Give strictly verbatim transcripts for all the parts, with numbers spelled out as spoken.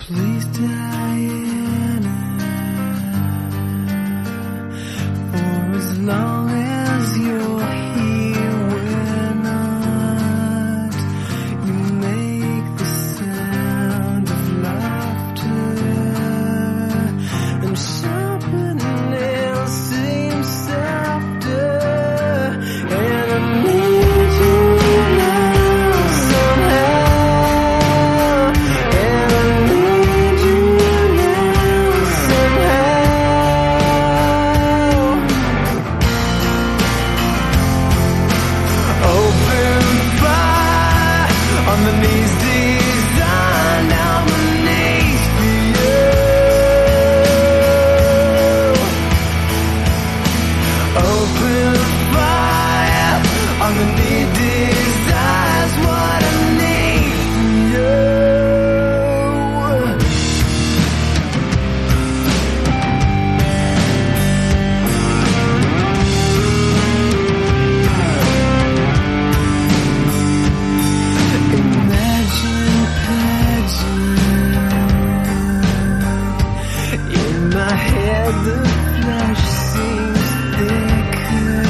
Please, Diana, for as long as you're here, we're not. You make the sound of laughter, and sharpened nails seem softer, and I need you now somehow, and I need you now somehow. Open fire on the knees designed on my knees for you. Open fire on the knee desires what I need from you. Imagine pageant. In my head the flesh seems thicker.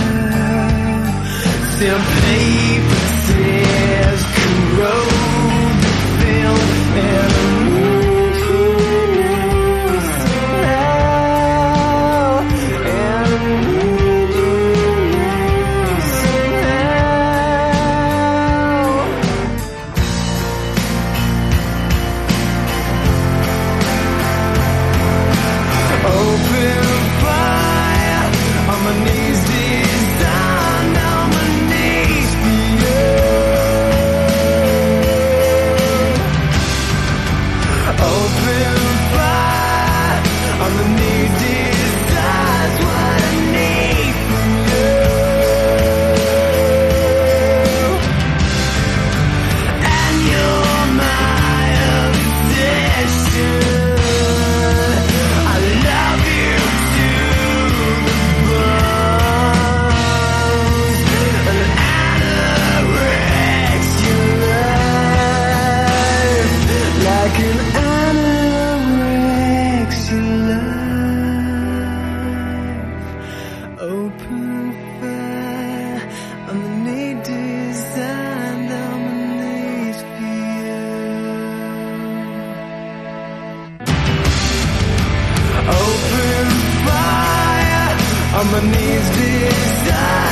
Some paper says corrode the film, and I need you now somehow, and I need you now somehow. Open fire on my knees designed on my knees for you. Open fire on the knee desires what I need from you. And you're my obsession. I love you to the bones. An anorexia life, like an anorexia life. Open fire on the knee designed on my knees for you. Open fire on my knees designed